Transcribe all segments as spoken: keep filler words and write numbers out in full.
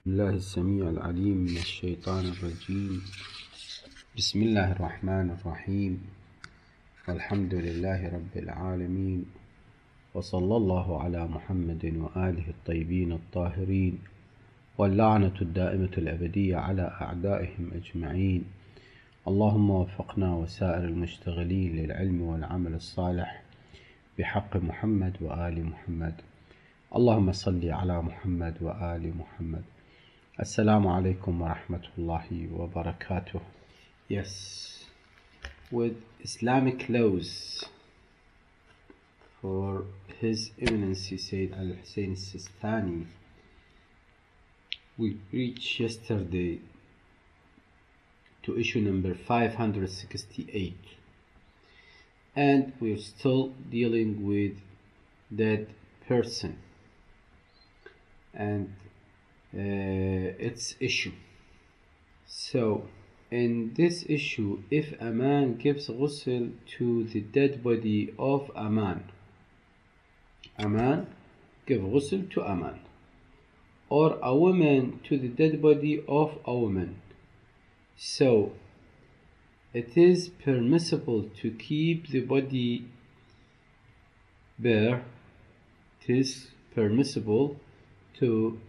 الله السميع العليم من الشيطان الرجيم. بسم الله الرحمن الرحيم، والحمد لله رب العالمين، وصلى الله على محمد وآله الطيبين الطاهرين، واللعنة الدائمة الأبدية على أعدائهم أجمعين. اللهم وفقنا وسائر المشتغلين للعلم والعمل الصالح بحق محمد وآل محمد. اللهم صل على محمد وآل محمد. Assalamu alaikum wa rahmatullahi wa barakatuh. Yes, with Islamic laws for His Eminency Sayyid Al-Hussein Sistani, we reached yesterday to issue number five hundred sixty-eight, and we're still dealing with dead person and Uh, its issue. So in this issue, if a man gives ghusl to the dead body of a man, a man give ghusl to a man, or a woman to the dead body of a woman, so it is permissible to keep the body bare. It is permissible to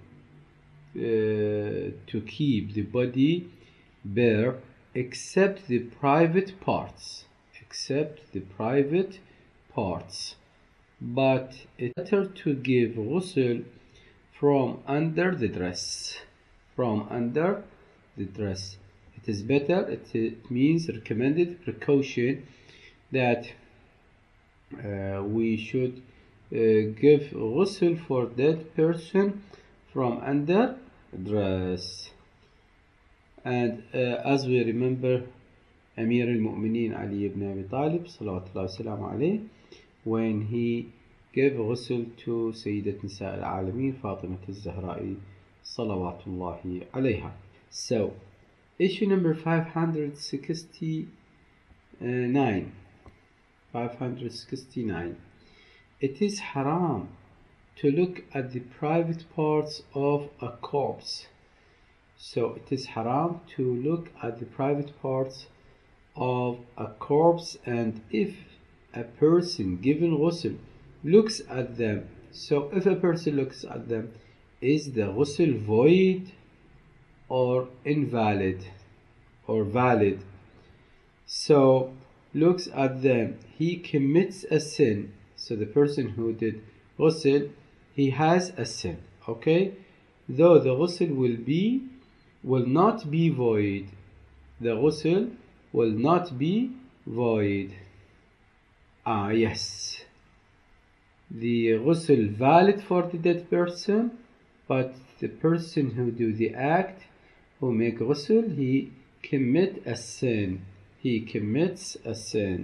Uh, to keep the body bare except the private parts, except the private parts. But it's better to give ghusl from under the dress, from under the dress. It is better, it, it means recommended precaution that uh, we should uh, give ghusl for dead person from under dress. And uh, as we remember, Amir al-Mu'mineen Ali ibn Abi Talib salawatullah wasalam alayh, when he gave ghusl to Sayyidat Nisa al-Alameen Fatimah al-Zahra'i salawatullahi alayha. So issue number five hundred sixty-nine, five hundred sixty-nine, it is haram to look at the private parts of a corpse. So it is haram to look at the private parts of a corpse, and if a person given ghusl looks at them, so if a person looks at them, is the ghusl void or invalid or valid? So looks at them, he commits a sin. So the person who did ghusl, he has a sin, okay? Though the ghusl will be, will not be void. The ghusl will not be void. Ah, yes. The ghusl valid for the dead person, but the person who do the act, who make ghusl, he commit a sin. He commits a sin.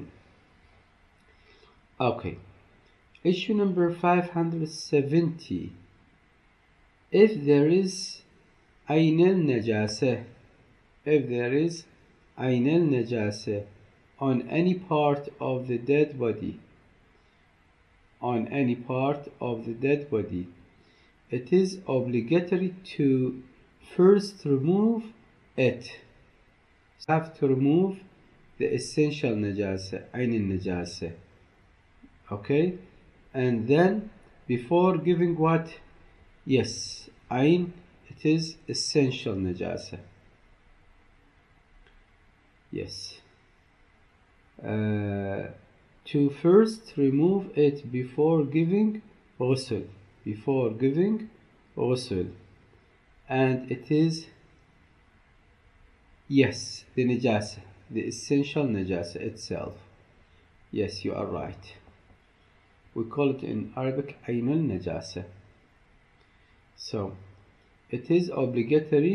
Okay. Issue number five hundred seventy. If there is ayn al-najasah, if there is ayn al-najasah on any part of the dead body, on any part of the dead body, it is obligatory to first remove it. You have to remove the essential najasah, ayn al-najasah. Okay? And then before giving what? Yes, ayn, it is essential najasa. Yes. Uh, to first remove it before giving ghusl, before giving ghusl. And it is, yes, the najasa, the essential najasa itself. Yes, you are right. We call it in Arabic ayn al-najasa. So it is obligatory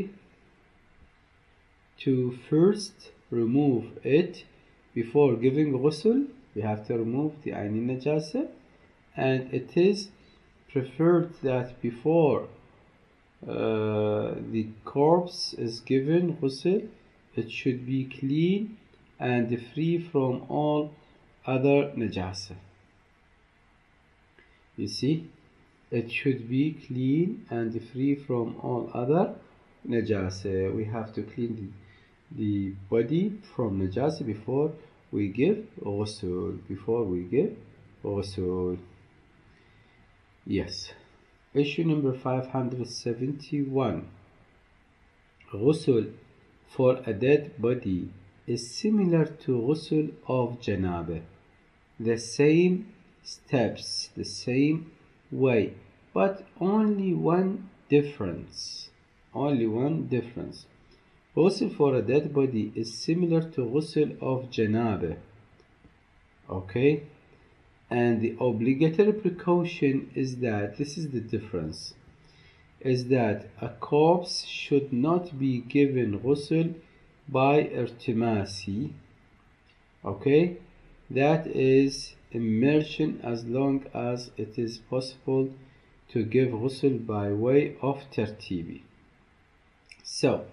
to first remove it before giving ghusl. We have to remove the ayn al-najasa, and it is preferred that before uh, the corpse is given ghusl, it should be clean and free from all other najasa. You see, it should be clean and free from all other najasa. We have to clean the, the body from najasa before we give ghusl. Before we give ghusl. Yes. Issue number five hundred seventy-one. Ghusl for a dead body is similar to ghusl of janabah. The same steps, the same way, but only one difference. Only one difference. Ghusl for a dead body is similar to ghusl of janabah. Okay? And the obligatory precaution is that, this is the difference, is that a corpse should not be given ghusl by irtimasi. Okay? That is immersion, as long as it is possible to give ghusl by way of tartibi. So,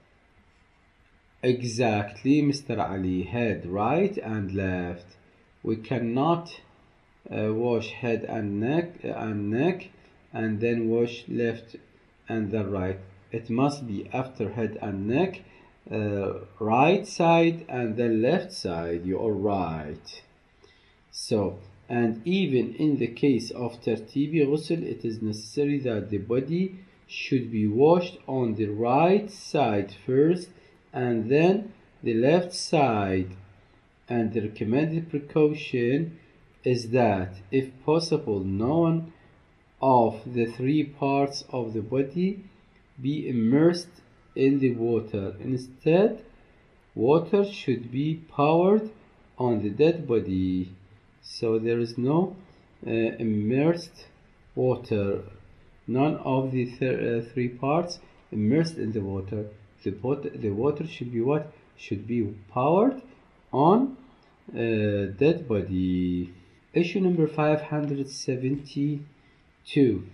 exactly, Mister Ali, head right and left. We cannot uh, wash head and neck and neck and then wash left and the right. It must be after head and neck, uh, right side and then left side. You are right. So, and even in the case of tartibi ghusl, it is necessary that the body should be washed on the right side first and then the left side. And the recommended precaution is that, if possible, none of the three parts of the body be immersed in the water. Instead, water should be poured on the dead body. So there is no uh, immersed water. None of the th uh, three parts immersed in the water. The, the water should be what? Should be poured on uh, dead body. Issue number five hundred seventy-two.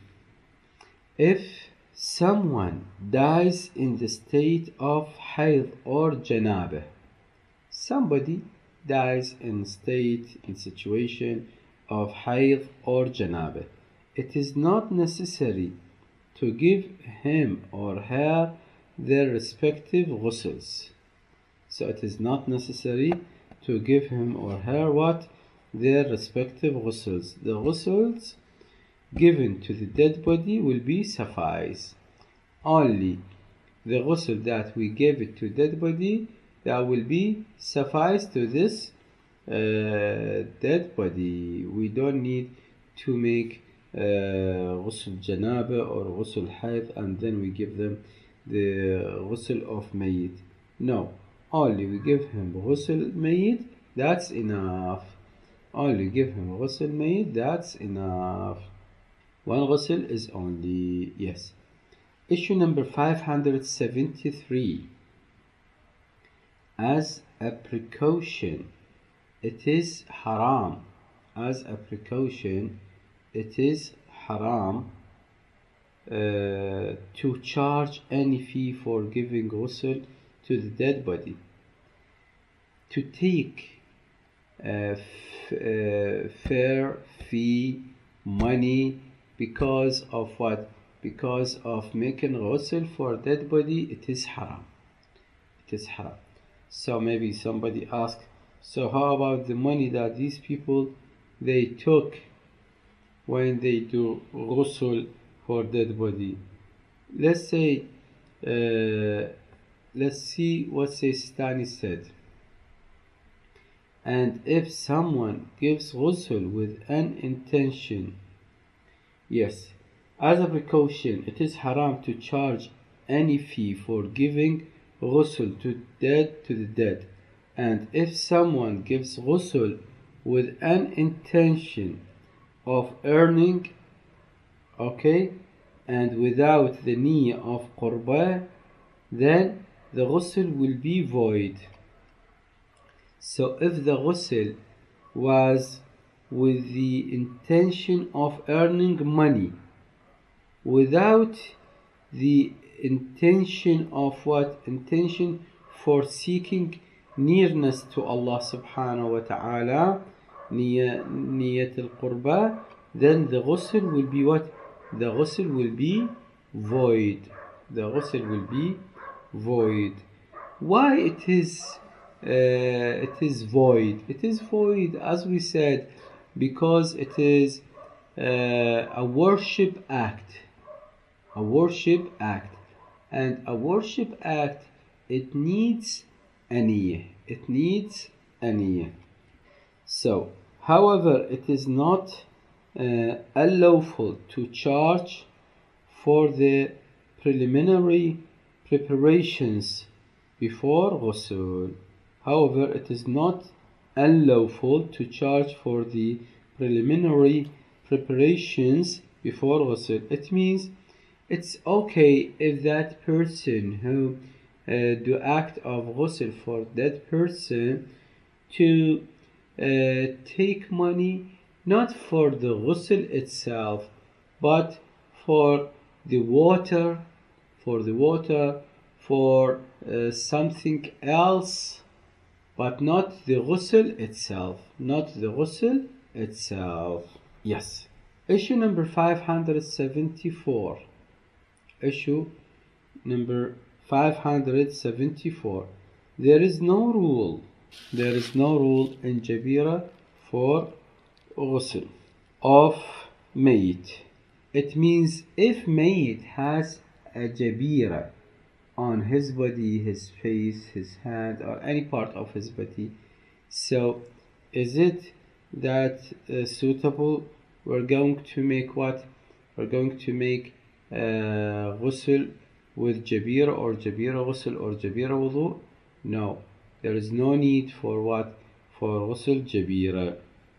If someone dies in the state of hayd or janabah, somebody dies in state, in situation of hayd or janabah, it is not necessary to give him or her their respective ghusls. So it is not necessary to give him or her what? Their respective ghusls. The ghusls given to the dead body will be suffice. Only the ghusl that we gave it to dead body, that will be suffice to this uh, dead body. We don't need to make uh, ghusl janabah or ghusl hayd and then we give them the ghusl of mayyit. No, only we give him ghusl mayyit, that's enough. Only give him ghusl mayyit, that's enough. One ghusl is only, yes. Issue number five hundred seventy-three. As a precaution, it is haram. As a precaution, it is haram uh, to charge any fee for giving ghusl to the dead body. To take uh, f uh, fair fee, money, because of what? Because of making ghusl for dead body, it is haram. It is haram. So maybe somebody asks, so how about the money that these people they took when they do ghusl for dead body? Let's say, uh, let's see what Sistani said. And if someone gives ghusl with an intention, yes, as a precaution, it is haram to charge any fee for giving ghusl to dead to the dead. And if someone gives ghusl with an intention of earning, okay, and without the niyyah of qurbah, then the ghusl will be void. So if the ghusl was with the intention of earning money, without the intention of what? Intention for seeking nearness to Allah subhanahu wa ta'ala, niyat al-qurba, then the ghusl will be what? the ghusl will be void. The ghusl will be void. Why it is uh, it is void? It is void, as we said, because it is uh, a worship act. A worship act. And a worship act, it needs a niyyah. It needs a niyyah. So, however, it is not uh, unlawful to charge for the preliminary preparations before ghusl. However, it is not unlawful to charge for the preliminary preparations before ghusl. It means it's okay if that person who uh, do act of ghusl for that person to uh, take money not for the ghusl itself, but for the water, for the water, for uh, something else, but not the ghusl itself, not the ghusl itself. Yes. Issue number five hundred seventy-four. Issue number five hundred seventy-four. There is no rule, there is no rule in Jabira for ghusl of Mayyit. It means if Mayyit has a Jabira on his body, his face, his hand, or any part of his body, so is it that uh, suitable? We're going to make what? We're going to make uh, ghusl with Jabira, or Jabira ghusl, or Jabira wudu? No, there is no need for what? For ghusl Jabira.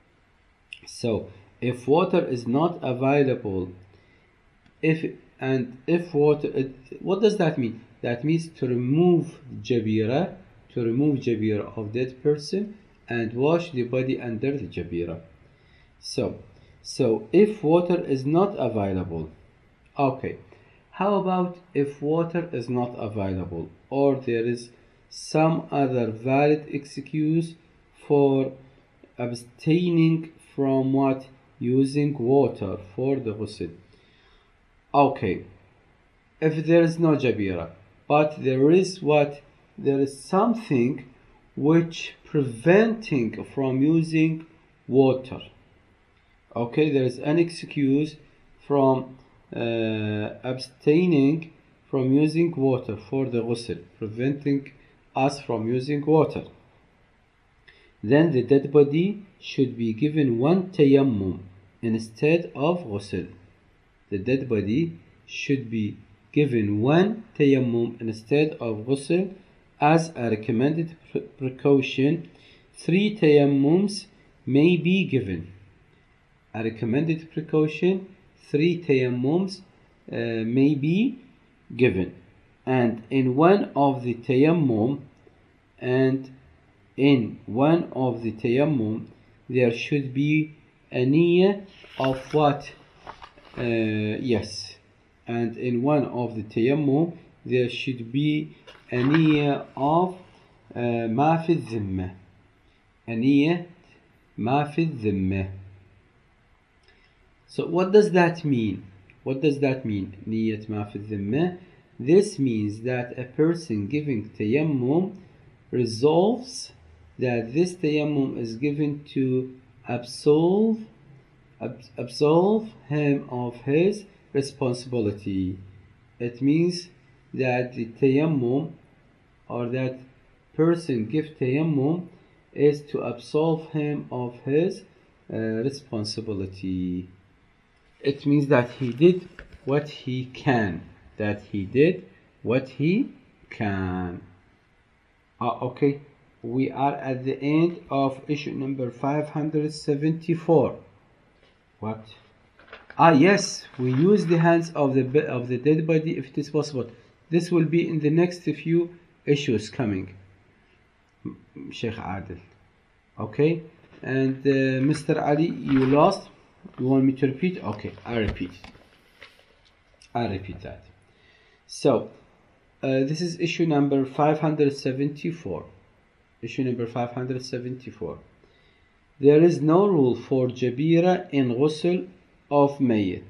So if water is not available, if and if water, it, what does that mean? That means to remove Jabira, to remove Jabira of that person and wash the body under the Jabira. So, so if water is not available, okay. How about if water is not available, or there is some other valid excuse for abstaining from what? Using water for the ghusl. Okay, if there is no Jabira, but there is what? There is something which preventing from using water. Okay, there is an excuse from uh, abstaining from using water for the ghusl, preventing us from using water. Then the dead body should be given one tayammum instead of ghusl. The dead body should be given one tayammum instead of ghusl as a recommended pre precaution. Three tayammums may be given. A recommended precaution, three tayammums uh, may be given. And in one of the tayammum, and in one of the tayammum, there should be a niyyah of what? Uh, yes. And in one of the tayammum, there should be a niyyah of ma fi dhimma. A niyyah ma fi dhimma. So what does that mean? What does that mean? Niyyat ma fi dhimma. This means that a person giving tayammum resolves that this tayammum is given to absolve ab absolve him of his responsibility. It means that the tayammum, or that person give tayammum, is to absolve him of his uh, responsibility. It means that he did what he can. That he did what he can. Uh, okay, we are at the end of issue number five hundred seventy-four. What? Ah, yes, we use the hands of the of the dead body if it is possible. This will be in the next few issues coming, Sheikh Adil. Okay, and uh, Mister Ali, you lost. You want me to repeat? Okay, I repeat. I repeat that. So, uh, this is issue number five hundred seventy-four. Issue number five hundred seventy-four. There is no rule for Jabira in ghusl of Mayyit.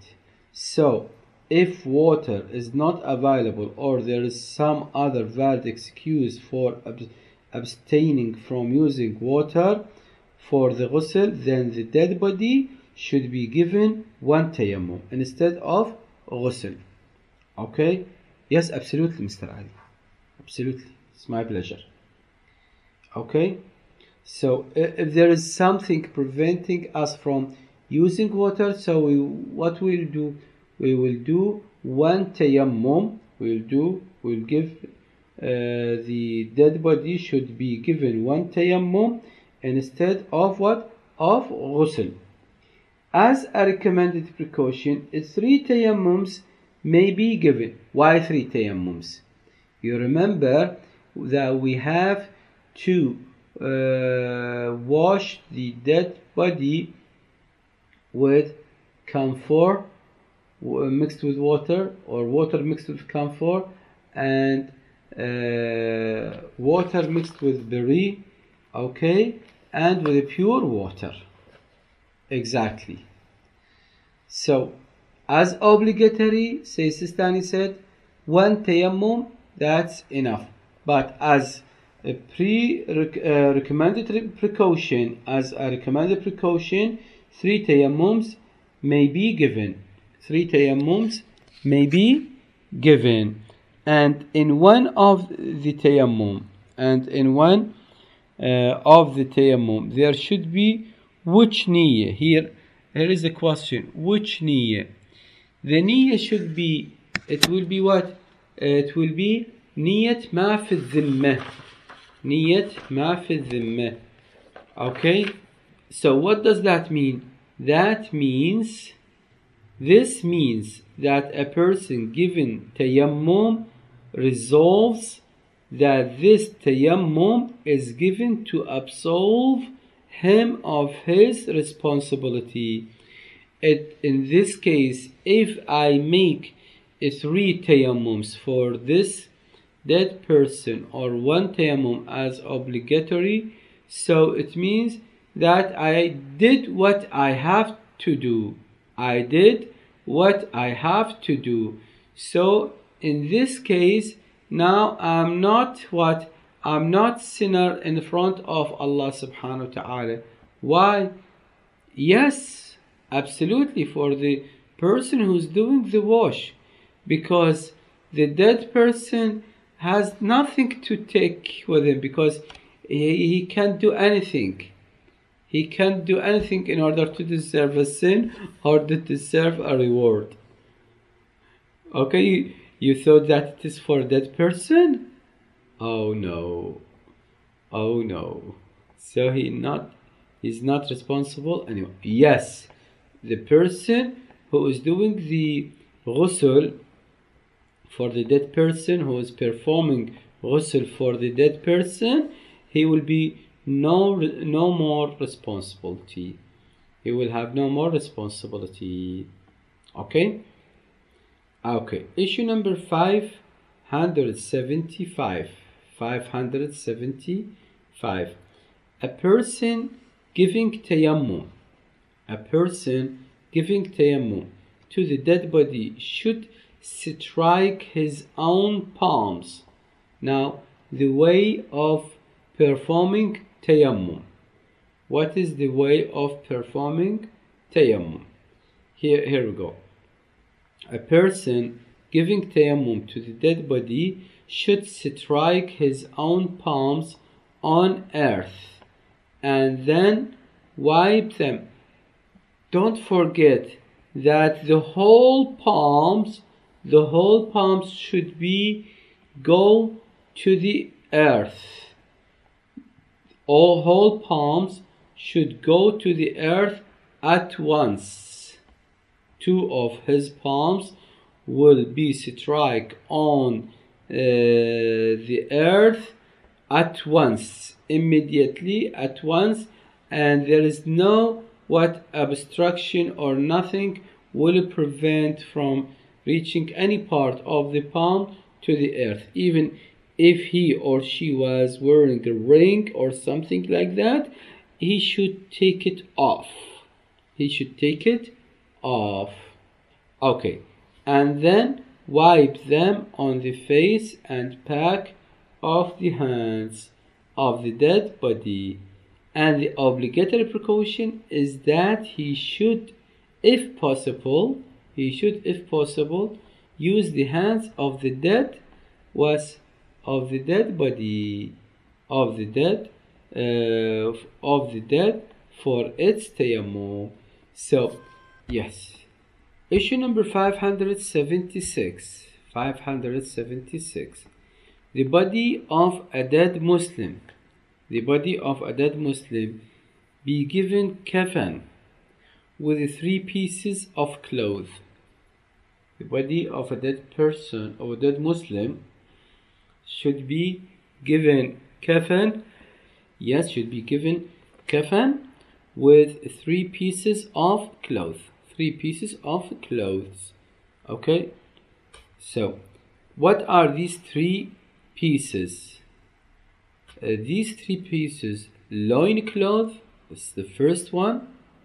So if water is not available or there is some other valid excuse for ab abstaining from using water for the ghusl, then the dead body should be given one tayammum instead of ghusl. Okay? Yes, absolutely, Mister Ali. Absolutely. It's my pleasure. Okay? So if there is something preventing us from using water, so we, what we'll do, we will do one tayammum. We'll do, we'll give uh, the dead body should be given one tayammum instead of what? Of ghusl. As a recommended precaution, three tayammums may be given. Why three tayammums? You remember that we have to uh, wash the dead body with camphor mixed with water, or water mixed with camphor, and uh, water mixed with berry, okay, and with pure water. Exactly. So as obligatory, say Sistani said, one tayammum, that's enough. But as a pre uh, recommended precaution, as a recommended precaution, three tayammums may be given. Three tayammums may be given. And in one of the tayammum, and in one uh, of the tayammum, there should be which niyyah? Here, here is the question. Which niyyah? The niyyah should be, it will be what? It will be niyyat ma fi dhimmah. Niyyat ma fi dhimmah. Okay? So what does that mean? That means, this means that a person given tayammum resolves that this tayammum is given to absolve him of his responsibility. It, in this case, if I make three tayammums for this dead person or one tayammum as obligatory, so it means that I did what I have to do. I did what I have to do. So in this case, now I'm not what? I'm not sinner in front of Allah subhanahu wa ta'ala. Why? Yes, absolutely, for the person who's doing the wash, because the dead person has nothing to take with him, because he, he can't do anything. He can't do anything in order to deserve a sin or to deserve a reward. Okay, you thought that it is for that person? Oh no. Oh no. So he not he's not responsible anymore. Yes, the person who is doing the ghusl for the dead person, who is performing ghusl for the dead person, he will be no no more responsibility. He will have no more responsibility. Okay? Okay. Issue number five hundred seventy-five. five hundred seventy-five. A person giving tayammum. A person giving tayammum to the dead body should strike his own palms. Now, the way of performing tayammum. What is the way of performing tayammum? Here, here we go. A person giving tayammum to the dead body should strike his own palms on earth and then wipe them. Don't forget that the whole palms, the whole palms should be go to the earth. All whole palms should go to the earth at once. Two of his palms will be struck on uh, the earth at once, immediately, at once, and there is no what obstruction or nothing will prevent from reaching any part of the palm to the earth. Even if he or she was wearing a ring or something like that, he should take it off. He should take it off. Okay, and then wipe them on the face and back of the hands of the dead body. And the obligatory precaution is that he should, if possible, he should, if possible, use the hands of the dead was of the dead body of the dead uh, of the dead for its tayammum. So, yes. Issue number five hundred seventy-six. five hundred seventy-six. The body of a dead Muslim. The body of a dead Muslim be given kafan with three pieces of cloth. The body of a dead person, or a dead Muslim, should be given kafan. Yes, should be given kafan with three pieces of cloth. Three pieces of clothes. Okay? So, what are these three pieces? Uh, these three pieces: loincloth, this is the first one,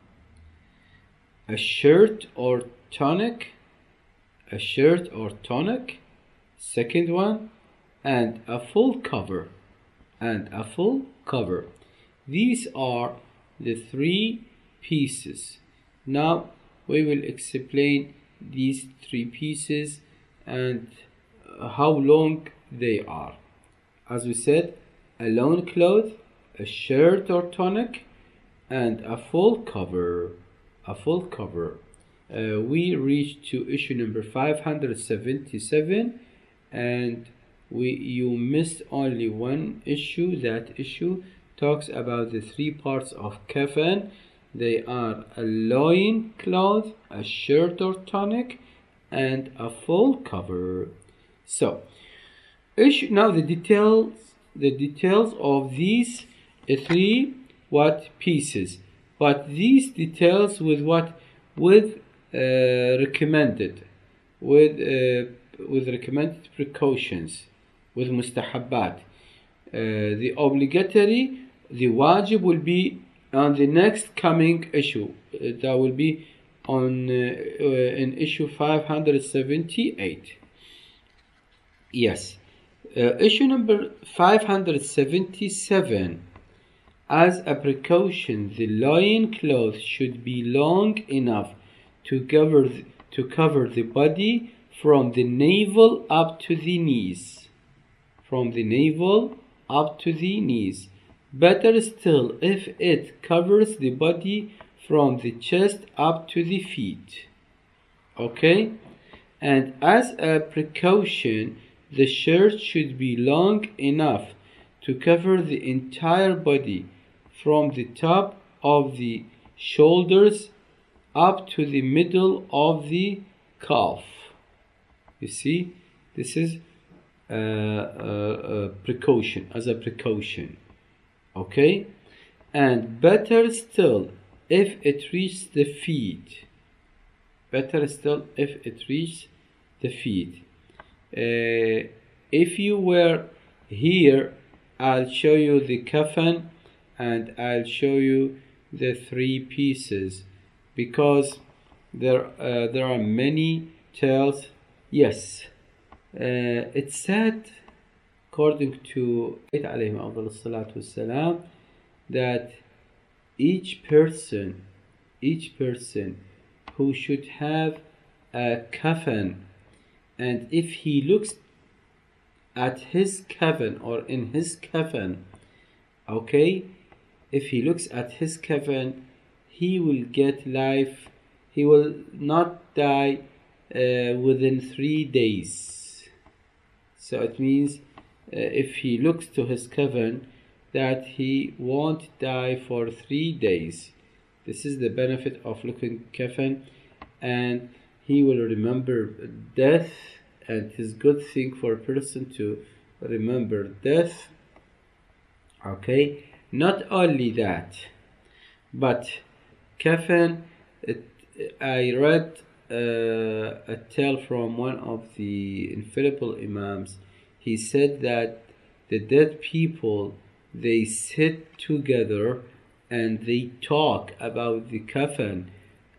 a shirt or tunic, a shirt or tunic, second one, and a full cover, and a full cover. These are the three pieces. Now we will explain these three pieces and how long they are. As we said, a loincloth, a shirt or tunic, and a full cover. A full cover. Uh, we reached to issue number five hundred seventy-seven, and we you missed only one issue. That issue talks about the three parts of kafan. They are a loincloth, a shirt or tunic, and a full cover. So, issue now the details. The details of these three what pieces, but these details with what with uh, recommended, with uh, with recommended precautions, with mustahabbat. Uh, the obligatory, the wajib will be on the next coming issue. Uh, that will be on uh, uh, in issue five hundred seventy-eight. Yes. Uh, issue number five hundred seventy-seven. As a precaution, the loincloth should be long enough to cover th- to cover the body from the navel up to the knees. From the navel up to the knees. Better still if it covers the body from the chest up to the feet. Okay? And as a precaution, the shirt should be long enough to cover the entire body from the top of the shoulders up to the middle of the calf. You see, this is a, a, a precaution, as a precaution. Okay? And better still if it reaches the feet. Better still if it reaches the feet. Uh, if you were here, I'll show you the kafan and I'll show you the three pieces, because there uh, there are many tales. Yes, uh, it's said, according to والسلام, that each person each person who should have a kafan, and if he looks at his kafan or in his kafan, okay, if he looks at his kafan, he will get life. He will not die uh, within three days. So it means uh, if he looks to his kafan, that he won't die for three days. This is the benefit of looking kafan, and he will remember death, and it is good thing for a person to remember death. Okay, not only that, but kafan, it, I read uh, a tale from one of the infallible imams. He said that the dead people, they sit together and they talk about the kafan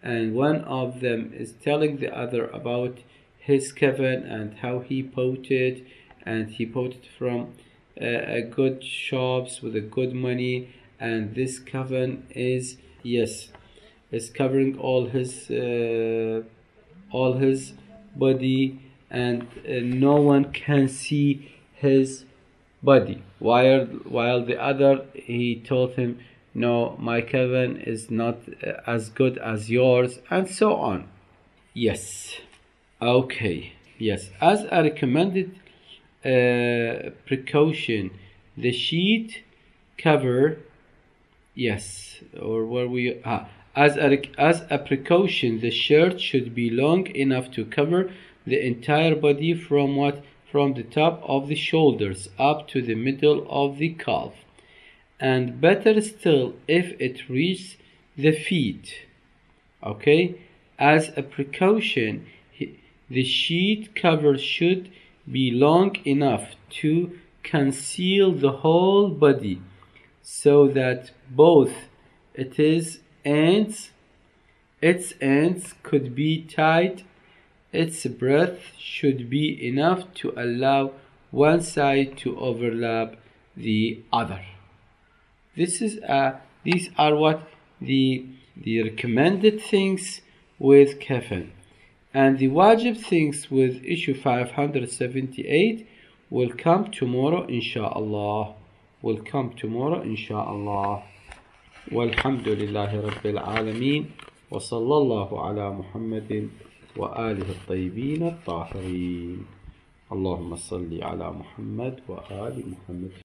and one of them is telling the other about his coven and how he bought it, and he bought it from uh, a good shops with a good money, and this coven is, yes, is covering all his uh, all his body, and uh, no one can see his body, while while the other, he told him, no, my coven is not uh, as good as yours, and so on. Yes. Okay. Yes, as a recommended uh, precaution, the sheet cover, yes, or where we ah, as a as a precaution, the shirt should be long enough to cover the entire body from what from the top of the shoulders up to the middle of the calf, and better still if it reaches the feet. Okay, as a precaution, the sheet cover should be long enough to conceal the whole body, so that both it is ends, its ends could be tight. Its breadth should be enough to allow one side to overlap the other. This is uh, these are what the the recommended things with kafan. And the wajib things with issue five hundred seventy-eight will come tomorrow, inshallah. Will come tomorrow, inshallah. Walhamdulillahi Rabbil Alameen. Wa sallallahu ala Muhammadin wa alihi at-tayyibin at-tahirin. Allahumma salli ala Muhammad wa ali Muhammad.